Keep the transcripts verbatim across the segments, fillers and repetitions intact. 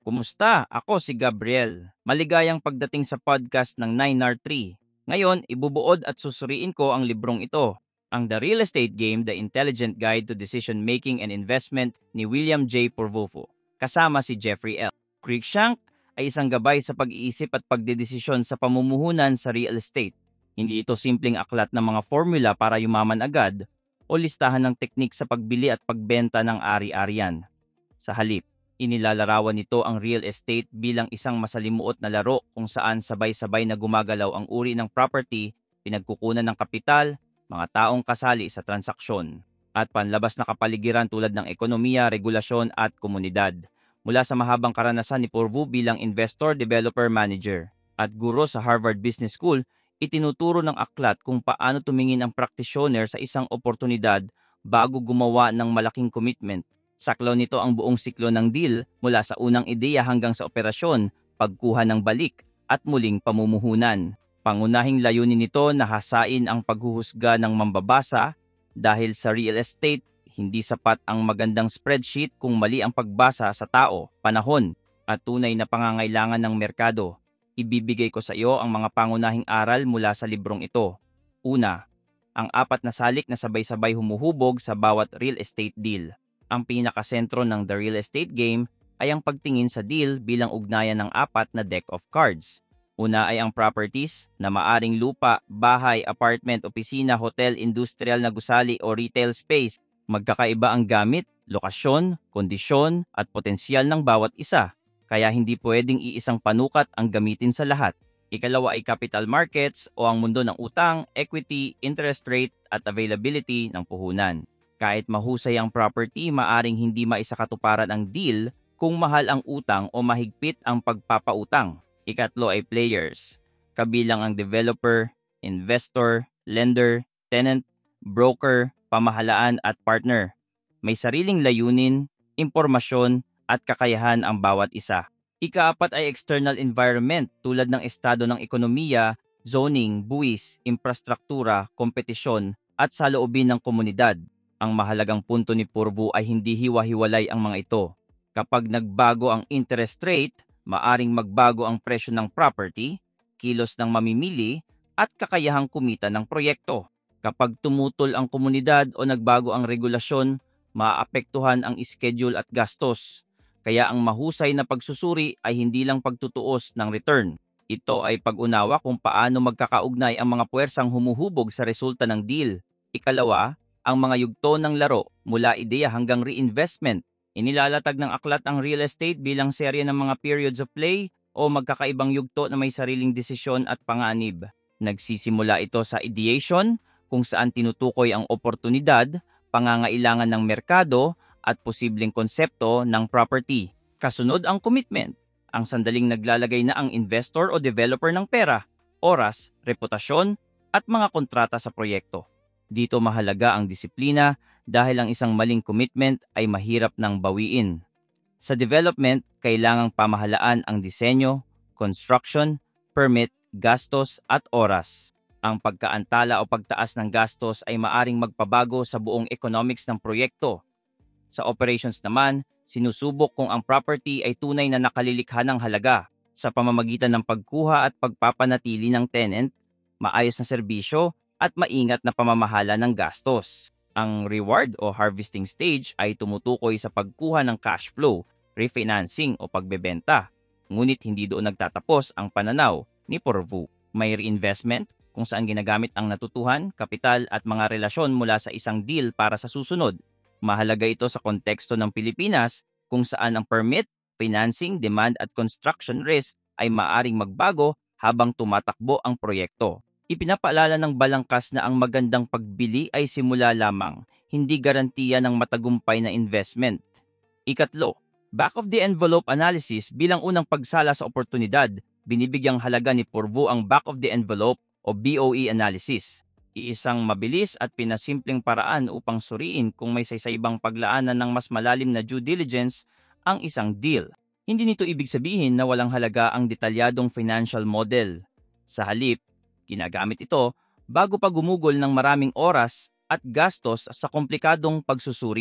Kumusta? Ako si Gabriel. Maligayang pagdating sa podcast ng nine R three. Ngayon, ibubuod at susuriin ko ang librong ito, ang The Real Estate Game, The Intelligent Guide to Decision Making and Investment ni William J. Porvofo, kasama si Jeffrey L. Cruikshank ay isang gabay sa pag-iisip at pagdedesisyon sa pamumuhunan sa real estate. Hindi ito simpleng aklat ng mga formula para yumaman agad o listahan ng teknik sa pagbili at pagbenta ng ari-arian. Sa halip, inilalarawan nito ang real estate bilang isang masalimuot na laro kung saan sabay-sabay na gumagalaw ang uri ng property, pinagkukunan ng kapital, mga taong kasali sa transaksyon, at panlabas na kapaligiran tulad ng ekonomiya, regulasyon at komunidad. Mula sa mahabang karanasan ni Porvu bilang investor, developer, manager, at guro sa Harvard Business School, itinuturo ng aklat kung paano tumingin ang praktisyoner sa isang oportunidad bago gumawa ng malaking commitment. Saklaw nito ang buong siklo ng deal mula sa unang ideya hanggang sa operasyon, pagkuha ng balik, at muling pamumuhunan. Pangunahing layunin nito na hasain ang paghuhusga ng mambabasa dahil sa real estate, hindi sapat ang magandang spreadsheet kung mali ang pagbasa sa tao, panahon, at tunay na pangangailangan ng merkado. Ibibigay ko sa iyo ang mga pangunahing aral mula sa librong ito. Una, ang apat na salik na sabay-sabay humuhubog sa bawat real estate deal. Ang pinakasentro ng The Real Estate Game ay ang pagtingin sa deal bilang ugnayan ng apat na deck of cards. Una ay ang properties na maaring lupa, bahay, apartment, opisina, hotel, industrial na gusali o retail space. Magkakaiba ang gamit, lokasyon, kondisyon at potensyal ng bawat isa, kaya hindi pwedeng iisang panukat ang gamitin sa lahat. Ikalawa ay capital markets o ang mundo ng utang, equity, interest rate at availability ng puhunan. Kahit mahusay ang property, maaring hindi maisakatuparan ang deal kung mahal ang utang o mahigpit ang pagpapautang. Ikatlo ay players, kabilang ang developer, investor, lender, tenant, broker, pamahalaan at partner. May sariling layunin, impormasyon at kakayahan ang bawat isa. Ikaapat ay external environment tulad ng estado ng ekonomiya, zoning, buwis, infrastruktura, kompetisyon at saloobin ng komunidad. Ang mahalagang punto ni Porvu ay hindi hiwa-hiwalay ang mga ito. Kapag nagbago ang interest rate, maaring magbago ang presyo ng property, kilos ng mamimili, at kakayahang kumita ng proyekto. Kapag tumutol ang komunidad o nagbago ang regulasyon, maapektuhan ang schedule at gastos. Kaya ang mahusay na pagsusuri ay hindi lang pagtutuos ng return. Ito ay pag-unawa kung paano magkakaugnay ang mga puwersang humuhubog sa resulta ng deal. Ikalawa, ang mga yugto ng laro mula ideya hanggang reinvestment. Inilalatag ng aklat ang real estate bilang serye ng mga periods of play o magkakaibang yugto na may sariling desisyon at panganib. Nagsisimula ito sa ideation, kung saan tinutukoy ang oportunidad, pangangailangan ng merkado at posibleng konsepto ng property. Kasunod ang commitment, ang sandaling naglalagay na ang investor o developer ng pera, oras, reputasyon at mga kontrata sa proyekto. Dito mahalaga ang disiplina dahil ang isang maling commitment ay mahirap nang bawiin. Sa development, kailangang pamahalaan ang disenyo, construction, permit, gastos at oras. Ang pagkaantala o pagtaas ng gastos ay maaring magpabago sa buong economics ng proyekto. Sa operations naman, sinusubok kung ang property ay tunay na nakalilikha ng halaga sa pamamagitan ng pagkuha at pagpapanatili ng tenant, maayos na serbisyo, at maingat na pamamahala ng gastos. Ang reward o harvesting stage ay tumutukoy sa pagkuha ng cash flow, refinancing o pagbebenta. Ngunit hindi doon nagtatapos ang pananaw ni Porvu. May reinvestment kung saan ginagamit ang natutuhan, kapital at mga relasyon mula sa isang deal para sa susunod. Mahalaga ito sa konteksto ng Pilipinas kung saan ang permit, financing, demand at construction risk ay maaring magbago habang tumatakbo ang proyekto. Ipinapaalala ng balangkas na ang magandang pagbili ay simula lamang, hindi garantiya ng matagumpay na investment. Ikatlo, back-of-the-envelope analysis bilang unang pagsala sa oportunidad, binibigyang halaga ni Porvu ang back-of-the-envelope o B O E analysis. Iisang mabilis at pinasimpleng paraan upang suriin kung may saysay-ibang paglaanan ng mas malalim na due diligence ang isang deal. Hindi nito ibig sabihin na walang halaga ang detalyadong financial model. Sa halip, ginagamit ito bago pa gumugol ng maraming oras at gastos sa komplikadong pagsusuri.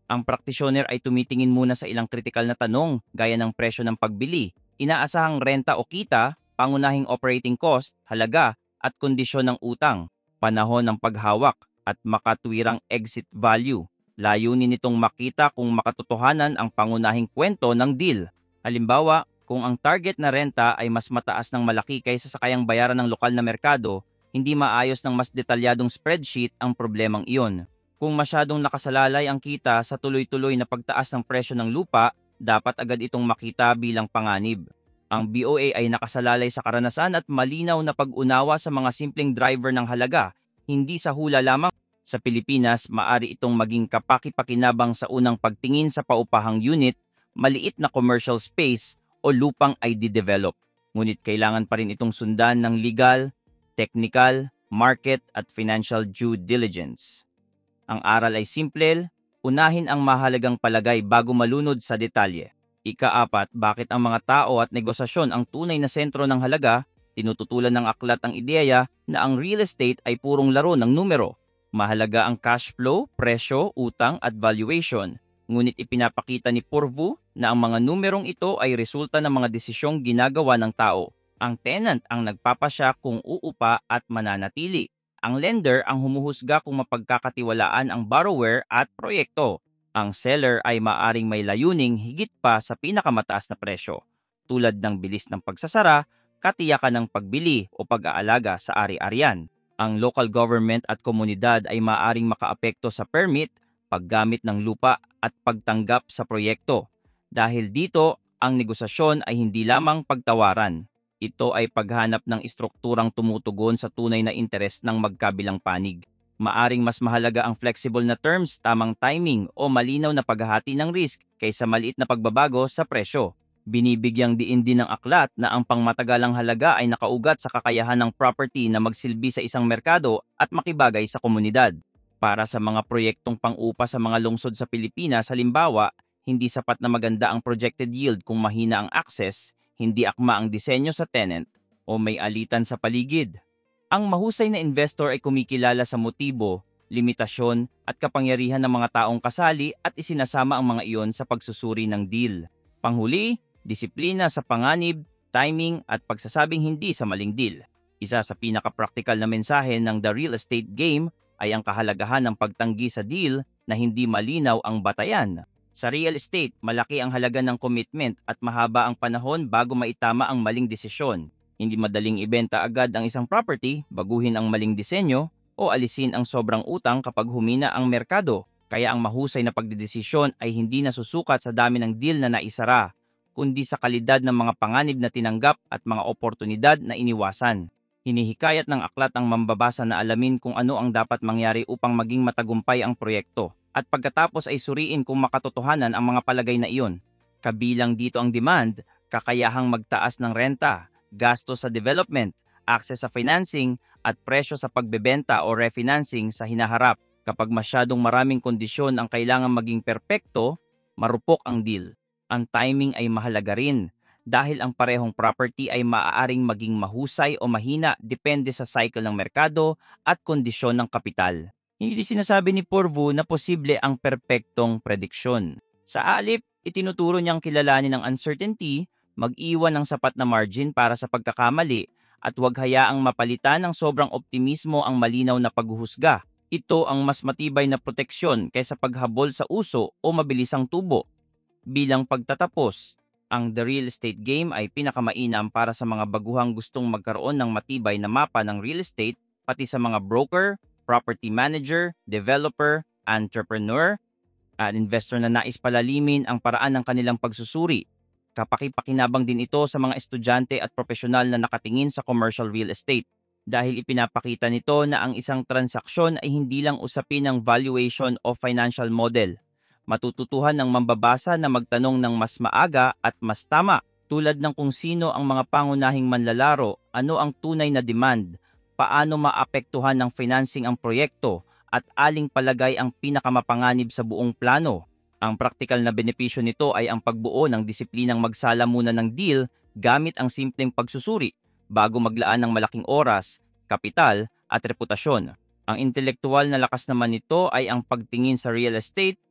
Ang praktisyoner ay tumitingin muna sa ilang kritikal na tanong gaya ng presyo ng pagbili, inaasahang renta o kita, pangunahing operating cost, halaga, at kondisyon ng utang, panahon ng paghawak, at makatwirang exit value. Layunin nitong makita kung makatotohanan ang pangunahing kwento ng deal. Halimbawa, kung ang target na renta ay mas mataas ng malaki kaysa sa kayang bayaran ng lokal na merkado, hindi maayos ng mas detalyadong spreadsheet ang problemang iyon. Kung masyadong nakasalalay ang kita sa tuloy-tuloy na pagtaas ng presyo ng lupa, dapat agad itong makita bilang panganib. Ang B O A ay nakasalalay sa karanasan at malinaw na pag-unawa sa mga simpleng driver ng halaga, hindi sa hula lamang. Sa Pilipinas, maari itong maging kapaki-pakinabang sa unang pagtingin sa paupahang unit, maliit na commercial space o lupang I D-develop. Ngunit kailangan pa rin itong sundan ng legal, technical, market at financial due diligence. Ang aral ay simple, unahin ang mahalagang palagay bago malunod sa detalye. Ikaapat, bakit ang mga tao at negosasyon ang tunay na sentro ng halaga? Tinututulan ng aklat ang ideya na ang real estate ay purong laro ng numero. Mahalaga ang cash flow, presyo, utang at valuation. Ngunit ipinapakita ni Porvu na ang mga numerong ito ay resulta ng mga desisyong ginagawa ng tao. Ang tenant ang nagpapasya kung uupa at mananatili. Ang lender ang humuhusga kung mapagkakatiwalaan ang borrower at proyekto. Ang seller ay maaring may layuning higit pa sa pinakamataas na presyo, tulad ng bilis ng pagsasara, katiyakan ng pagbili o pag-aalaga sa ari-arian. Ang local government at komunidad ay maaring makaapekto sa permit, paggamit ng lupa at pagtanggap sa proyekto. Dahil dito, ang negosasyon ay hindi lamang pagtawaran. Ito ay paghanap ng istrukturang tumutugon sa tunay na interes ng magkabilang panig. Maaring mas mahalaga ang flexible na terms, tamang timing o malinaw na paghahati ng risk kaysa maliit na pagbabago sa presyo. Binibigyang diin din ng aklat na ang pangmatagalang halaga ay nakaugat sa kakayahan ng property na magsilbi sa isang merkado at makibagay sa komunidad. Para sa mga proyektong pang-upa sa mga lungsod sa Pilipinas, halimbawa, hindi sapat na maganda ang projected yield kung mahina ang access, hindi akma ang disenyo sa tenant, o may alitan sa paligid. Ang mahusay na investor ay kumikilala sa motibo, limitasyon at kapangyarihan ng mga taong kasali at isinasama ang mga iyon sa pagsusuri ng deal. Panghuli, disiplina sa panganib, timing at pagsasabing hindi sa maling deal. Isa sa pinaka-practical na mensahe ng The Real Estate Game ay ang kahalagahan ng pagtanggi sa deal na hindi malinaw ang batayan. Sa real estate, malaki ang halaga ng commitment at mahaba ang panahon bago maitama ang maling desisyon. Hindi madaling ibenta agad ang isang property, baguhin ang maling disenyo, o alisin ang sobrang utang kapag humina ang merkado. Kaya ang mahusay na pagdedesisyon ay hindi nasusukat sa dami ng deal na naisara, kundi sa kalidad ng mga panganib na tinanggap at mga oportunidad na iniwasan. Hinihikayat ng aklat ang mambabasa na alamin kung ano ang dapat mangyari upang maging matagumpay ang proyekto. At pagkatapos ay suriin kung makatotohanan ang mga palagay na iyon. Kabilang dito ang demand, kakayahang magtaas ng renta, gasto sa development, access sa financing, at presyo sa pagbebenta o refinancing sa hinaharap. Kapag masyadong maraming kondisyon ang kailangan maging perpekto, marupok ang deal. Ang timing ay mahalaga rin dahil ang parehong property ay maaaring maging mahusay o mahina depende sa cycle ng merkado at kondisyon ng kapital. Hindi sinasabi ni Porvu na posible ang perpektong prediksyon. Sa alip, itinuturo niyang kilalanin ang uncertainty, mag-iwan ng sapat na margin para sa pagkakamali, at huwag hayaang mapalitan ng sobrang optimismo ang malinaw na paghuhusga. Ito ang mas matibay na proteksyon kaysa paghabol sa uso o mabilisang tubo. Bilang pagtatapos, ang The Real Estate Game ay pinakamainam para sa mga baguhang gustong magkaroon ng matibay na mapa ng real estate, pati sa mga broker, property manager, developer, entrepreneur, at investor na nais palalimin ang paraan ng kanilang pagsusuri. Kapaki-pakinabang din ito sa mga estudyante at profesional na nakatingin sa commercial real estate dahil ipinapakita nito na ang isang transaksyon ay hindi lang usapin ng valuation o financial model. Matututuhan ng mambabasa na magtanong ng mas maaga at mas tama tulad ng kung sino ang mga pangunahing manlalaro, ano ang tunay na demand, paano maapektuhan ng financing ang proyekto at aling palagay ang pinakamapanganib sa buong plano. Ang praktikal na benepisyo nito ay ang pagbuo ng disiplinang magsala muna ng deal gamit ang simpleng pagsusuri bago maglaan ng malaking oras, kapital at reputasyon. Ang intelektual na lakas naman nito ay ang pagtingin sa real estate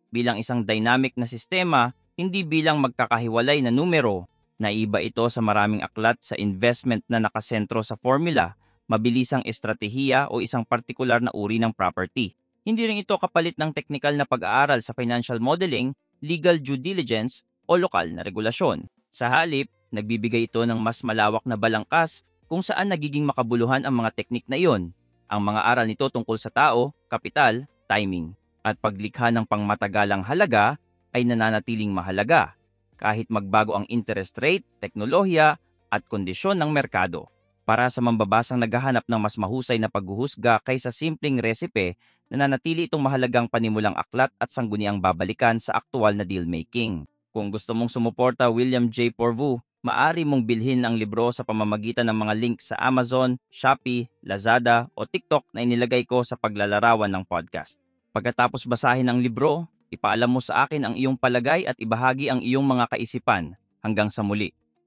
bilang isang dynamic na sistema, hindi bilang magkakahiwalay na numero. Naiba ito sa maraming aklat sa investment na nakasentro sa formula, mabilisang estratehiya o isang partikular na uri ng property. Hindi rin ito kapalit ng teknikal na pag-aaral sa financial modeling, legal due diligence o lokal na regulasyon. Sa halip, nagbibigay ito ng mas malawak na balangkas kung saan nagiging makabuluhan ang mga teknik na iyon. Ang mga aral nito tungkol sa tao, kapital, timing, at paglikha ng pangmatagalang halaga ay nananatiling mahalaga kahit magbago ang interest rate, teknolohiya, at kondisyon ng merkado. Para sa mambabasang naghahanap ng mas mahusay na paghuhusga kaysa simpleng resipe, nananatili itong mahalagang panimulang aklat at sangguniang babalikan sa aktual na deal-making. Kung gusto mong sumuporta William J. Porvu, maaari mong bilhin ang libro sa pamamagitan ng mga link sa Amazon, Shopee, Lazada o TikTok na inilagay ko sa paglalarawan ng podcast. Pagkatapos basahin ang libro, ipaalam mo sa akin ang iyong palagay at ibahagi ang iyong mga kaisipan. Hanggang sa muli.